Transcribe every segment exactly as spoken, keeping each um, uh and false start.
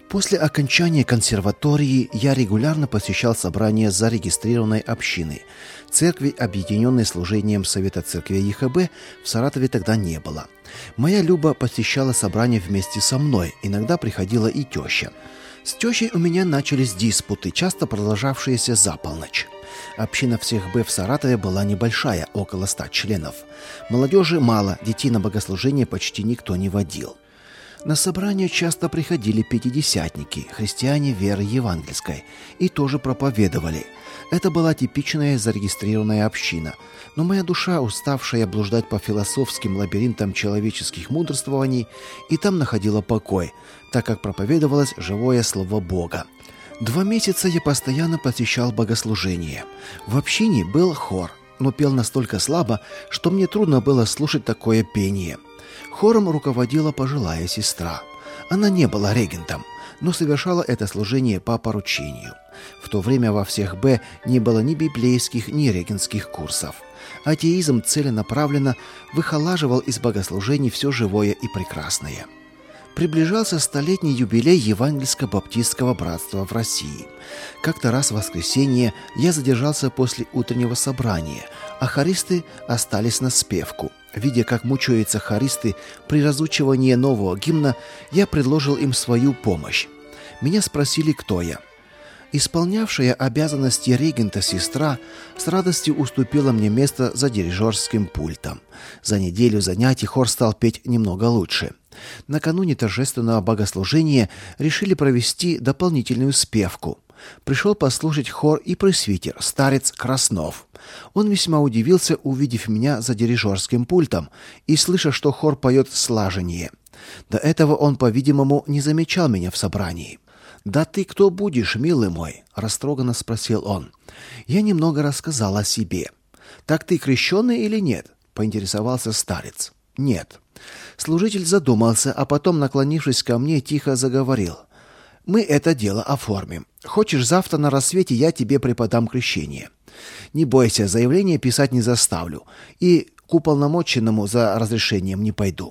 После окончания консерватории я регулярно посещал собрания зарегистрированной общины. Церкви, объединенной служением Совета Церкви ЕХБ, в Саратове тогда не было. Моя Люба посещала собрания вместе со мной, иногда приходила и теща. С тещей у меня начались диспуты, часто продолжавшиеся за полночь. Община всех Б в Саратове была небольшая, около ста членов. Молодежи мало, детей на богослужение почти никто не водил. На собрания часто приходили пятидесятники, христиане веры евангельской, и тоже проповедовали. Это была типичная зарегистрированная община. Но моя душа, уставшая блуждать по философским лабиринтам человеческих мудрствований, и там находила покой, так как проповедовалось живое слово Бога. Два месяца я постоянно посещал богослужение. В общине был хор, но пел настолько слабо, что мне трудно было слушать такое пение. Хором руководила пожилая сестра. Она не была регентом, но совершала это служение по поручению. В то время во всех Б не было ни библейских, ни регентских курсов. Атеизм целенаправленно выхолаживал из богослужений все живое и прекрасное. Приближался столетний юбилей Евангельско-баптистского братства в России. Как-то раз в воскресенье я задержался после утреннего собрания, а хористы остались на спевку. Видя, как мучаются хористы при разучивании нового гимна, я предложил им свою помощь. Меня спросили, кто я. Исполнявшая обязанности регента сестра с радостью уступила мне место за дирижерским пультом. За неделю занятий хор стал петь немного лучше. Накануне торжественного богослужения решили провести дополнительную спевку. Пришел послушать хор и пресвитер, старец Краснов. Он весьма удивился, увидев меня за дирижерским пультом и слыша, что хор поет слаженнее. До этого он, по-видимому, не замечал меня в собрании. «Да ты кто будешь, милый мой?» – растроганно спросил он. Я немного рассказал о себе. «Так ты крещеный или нет?» – поинтересовался старец. «Нет». Служитель задумался, а потом, наклонившись ко мне, тихо заговорил. «Мы это дело оформим. Хочешь, завтра на рассвете я тебе преподам крещение. Не бойся, заявление писать не заставлю, и к уполномоченному за разрешением не пойду».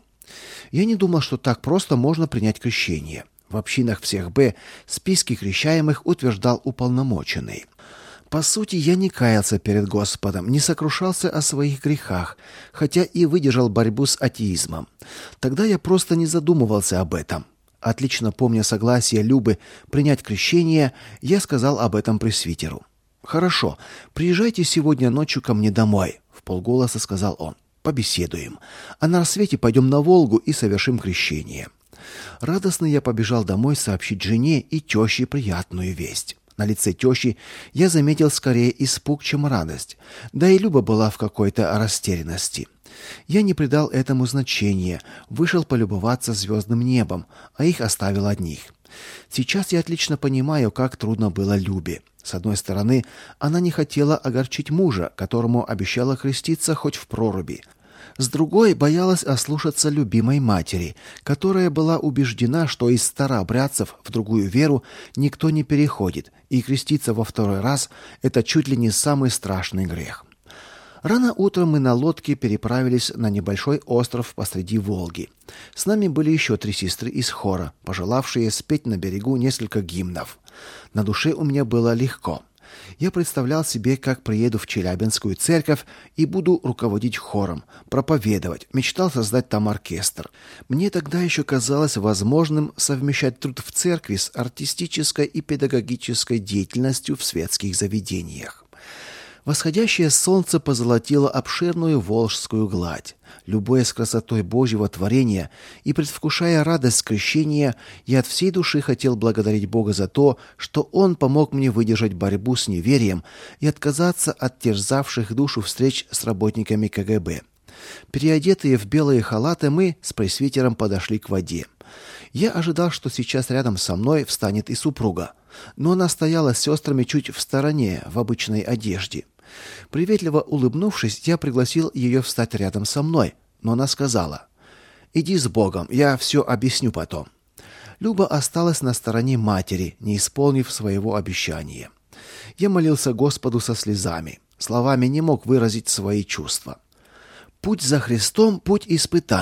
Я не думал, что так просто можно принять крещение. В общинах всех Б списки крещаемых утверждал уполномоченный. По сути, я не каялся перед Господом, не сокрушался о своих грехах, хотя и выдержал борьбу с атеизмом. Тогда я просто не задумывался об этом. Отлично помня согласие Любы принять крещение, я сказал об этом пресвитеру. «Хорошо, приезжайте сегодня ночью ко мне домой», — вполголоса сказал он. «Побеседуем. А на рассвете пойдем на Волгу и совершим крещение». Радостно я побежал домой сообщить жене и теще приятную весть. На лице тещи я заметил скорее испуг, чем радость. Да и Люба была в какой-то растерянности. Я не придал этому значения, вышел полюбоваться звездным небом, а их оставил одних. Сейчас я отлично понимаю, как трудно было Любе. С одной стороны, она не хотела огорчить мужа, которому обещала креститься хоть в проруби. С другой, боялась ослушаться любимой матери, которая была убеждена, что из старообрядцев в другую веру никто не переходит, и креститься во второй раз – это чуть ли не самый страшный грех. Рано утром мы на лодке переправились на небольшой остров посреди Волги. С нами были еще три сестры из хора, пожелавшие спеть на берегу несколько гимнов. На душе у меня было легко. Я представлял себе, как приеду в Челябинскую церковь и буду руководить хором, проповедовать, мечтал создать там оркестр. Мне тогда еще казалось возможным совмещать труд в церкви с артистической и педагогической деятельностью в светских заведениях. Восходящее солнце позолотило обширную волжскую гладь. Любуясь красотой Божьего творения и предвкушая радость крещения, я от всей души хотел благодарить Бога за то, что Он помог мне выдержать борьбу с неверием и отказаться от терзавших душу встреч с работниками ка гэ бэ. Переодетые в белые халаты, мы с пресвитером подошли к воде. Я ожидал, что сейчас рядом со мной встанет и супруга, но она стояла с сестрами чуть в стороне, в обычной одежде. Приветливо улыбнувшись, я пригласил ее встать рядом со мной, но она сказала: «Иди с Богом, я все объясню потом». Люба осталась на стороне матери, не исполнив своего обещания. Я молился Господу со слезами, словами не мог выразить свои чувства. Путь за Христом – путь испытаний.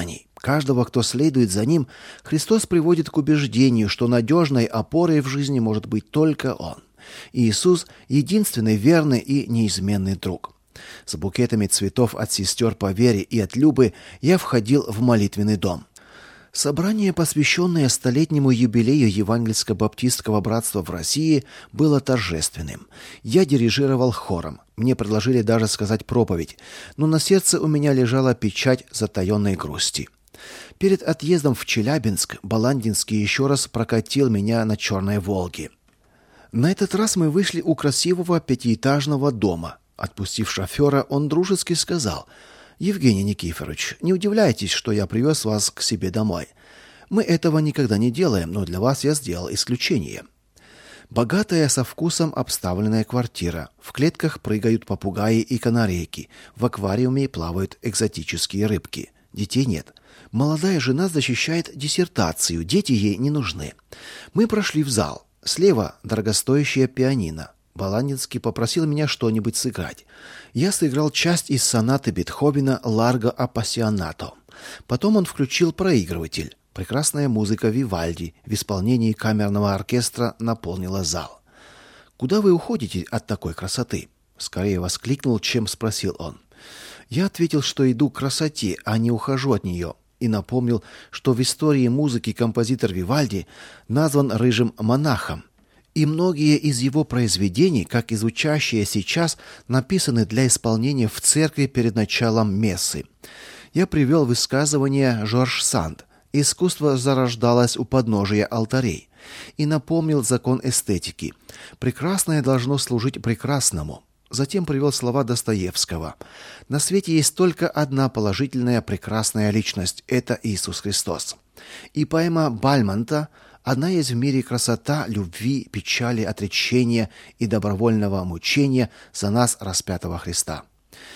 Каждого, кто следует за ним, Христос приводит к убеждению, что надежной опорой в жизни может быть только Он. Иисус – единственный верный и неизменный друг. С букетами цветов от сестер по вере и от Любы я входил в молитвенный дом. Собрание, посвященное столетнему юбилею Евангельско-баптистского братства в России, было торжественным. Я дирижировал хором. Мне предложили даже сказать проповедь, но на сердце у меня лежала печать затаенной грусти. Перед отъездом в Челябинск Баландинский еще раз прокатил меня на «Черной Волге». На этот раз мы вышли у красивого пятиэтажного дома. Отпустив шофера, он дружески сказал: «Евгений Никифорович, не удивляйтесь, что я привез вас к себе домой. Мы этого никогда не делаем, но для вас я сделал исключение». Богатая, со вкусом обставленная квартира. В клетках прыгают попугаи и канарейки. В аквариуме плавают экзотические рыбки. Детей нет. Молодая жена защищает диссертацию, дети ей не нужны. Мы прошли в зал. Слева дорогостоящее пианино. Баландинский попросил меня что-нибудь сыграть. Я сыграл часть из сонаты Бетховена «Ларго апассионато». Потом он включил проигрыватель. Прекрасная музыка Вивальди в исполнении камерного оркестра наполнила зал. «Куда вы уходите от такой красоты?» Скорее воскликнул, чем спросил он. Я ответил, что иду к красоте, а не ухожу от нее, и напомнил, что в истории музыки композитор Вивальди назван рыжим монахом, и многие из его произведений, как и звучащие сейчас, написаны для исполнения в церкви перед началом мессы. Я привел высказывание Жорж Санд: «Искусство зарождалось у подножия алтарей», и напомнил закон эстетики: «Прекрасное должно служить прекрасному». Затем привел слова Достоевского: «На свете есть только одна положительная прекрасная личность – это Иисус Христос». И поэма Бальмонта: «Одна есть в мире красота любви, печали, отречения и добровольного мучения за нас распятого Христа».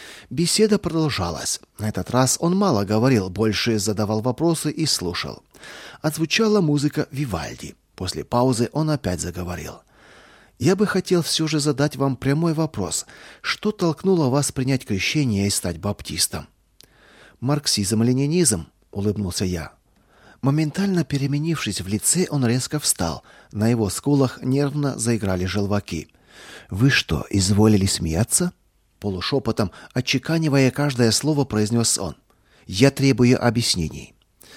Беседа продолжалась. На этот раз он мало говорил, больше задавал вопросы и слушал. Отзвучала музыка Вивальди. После паузы он опять заговорил. «Я бы хотел все же задать вам прямой вопрос. Что толкнуло вас принять крещение и стать баптистом?» «Марксизм-ленинизм», — улыбнулся я. Моментально переменившись в лице, он резко встал. На его скулах нервно заиграли желваки. «Вы что, изволили смеяться?» Полушепотом, отчеканивая каждое слово, произнес он. «Я требую объяснений».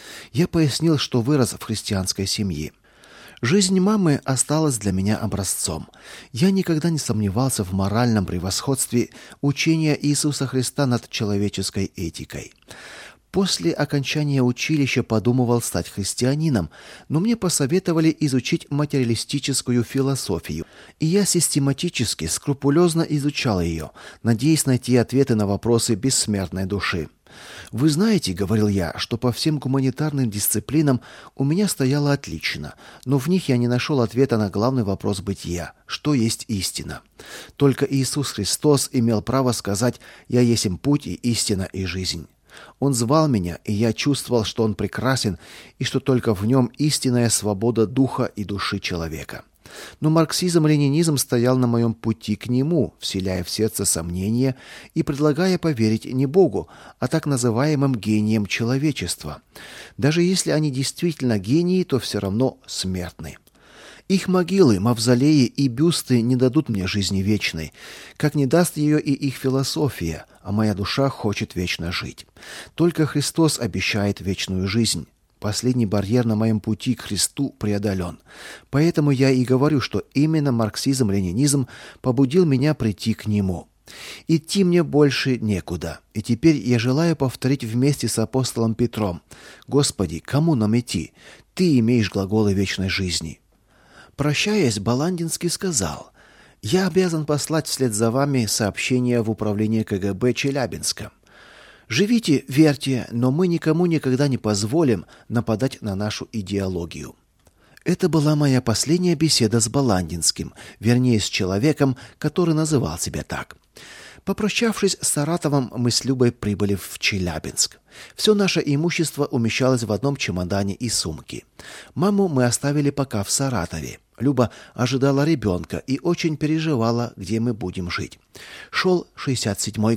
Я пояснил, что вырос в христианской семье. Жизнь мамы осталась для меня образцом. Я никогда не сомневался в моральном превосходстве учения Иисуса Христа над человеческой этикой. После окончания училища подумывал стать христианином, но мне посоветовали изучить материалистическую философию, и я систематически, скрупулезно изучал ее, надеясь найти ответы на вопросы бессмертной души. «Вы знаете, — говорил я, — что по всем гуманитарным дисциплинам у меня стояло отлично, но в них я не нашел ответа на главный вопрос бытия: что есть истина? Только Иисус Христос имел право сказать: «Я есмь путь и истина и жизнь». Он звал меня, и я чувствовал, что Он прекрасен, и что только в Нем истинная свобода духа и души человека. Но марксизм-ленинизм стоял на моем пути к Нему, вселяя в сердце сомнения и предлагая поверить не Богу, а так называемым гениям человечества. Даже если они действительно гении, то все равно смертны. Их могилы, мавзолеи и бюсты не дадут мне жизни вечной, как не даст ее и их философия, а моя душа хочет вечно жить. Только Христос обещает вечную жизнь. Последний барьер на моем пути к Христу преодолен. Поэтому я и говорю, что именно марксизм-ленинизм побудил меня прийти к Нему. Идти мне больше некуда, и теперь я желаю повторить вместе с апостолом Петром: «Господи, кому нам идти? Ты имеешь глаголы вечной жизни». Прощаясь, Баландинский сказал: «Я обязан послать вслед за вами сообщение в управление ка гэ бэ Челябинска. Живите, верьте, но мы никому никогда не позволим нападать на нашу идеологию». Это была моя последняя беседа с Баландинским, вернее, с человеком, который называл себя так. Попрощавшись с Саратовом, мы с Любой прибыли в Челябинск. Все наше имущество умещалось в одном чемодане и сумке. Маму мы оставили пока в Саратове. Люба ожидала ребенка и очень переживала, где мы будем жить. Шел шестьдесят седьмой год.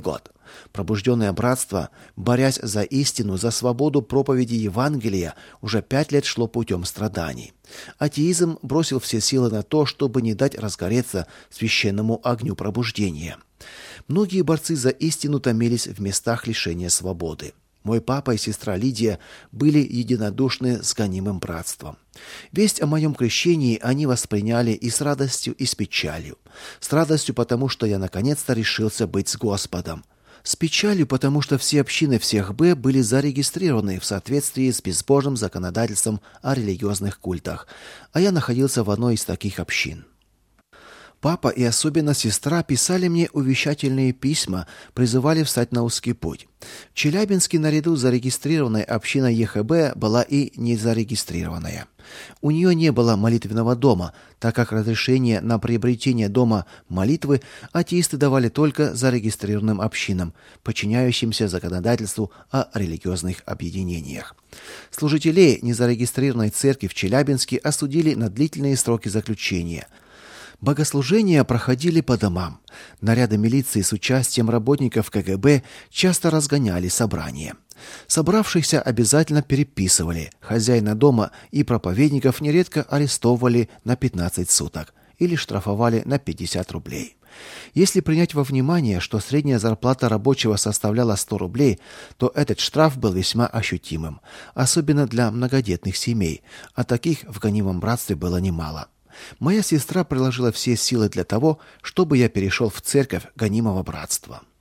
Пробужденное братство, борясь за истину, за свободу проповеди Евангелия, уже пять лет шло путем страданий. Атеизм бросил все силы на то, чтобы не дать разгореться священному огню пробуждения. Многие борцы за истину томились в местах лишения свободы. Мой папа и сестра Лидия были единодушны с гонимым братством. Весть о моем крещении они восприняли и с радостью, и с печалью. С радостью, потому что я наконец-то решился быть с Господом. С печалью, потому что все общины всех Б были зарегистрированы в соответствии с безбожным законодательством о религиозных культах, а я находился в одной из таких общин. Папа и особенно сестра писали мне увещательные письма, призывали встать на узкий путь. В Челябинске наряду с зарегистрированной общиной ЕХБ была и незарегистрированная. У нее не было молитвенного дома, так как разрешение на приобретение дома молитвы атеисты давали только зарегистрированным общинам, подчиняющимся законодательству о религиозных объединениях. Служителей незарегистрированной церкви в Челябинске осудили на длительные сроки заключения. Богослужения проходили по домам. Наряды милиции с участием работников КГБ часто разгоняли собрания. Собравшихся обязательно переписывали. Хозяина дома и проповедников нередко арестовывали на пятнадцать суток или штрафовали на пятьдесят рублей. Если принять во внимание, что средняя зарплата рабочего составляла сто рублей, то этот штраф был весьма ощутимым, особенно для многодетных семей, а таких в гонимом братстве было немало. Моя сестра приложила все силы для того, чтобы я перешел в церковь гонимого братства.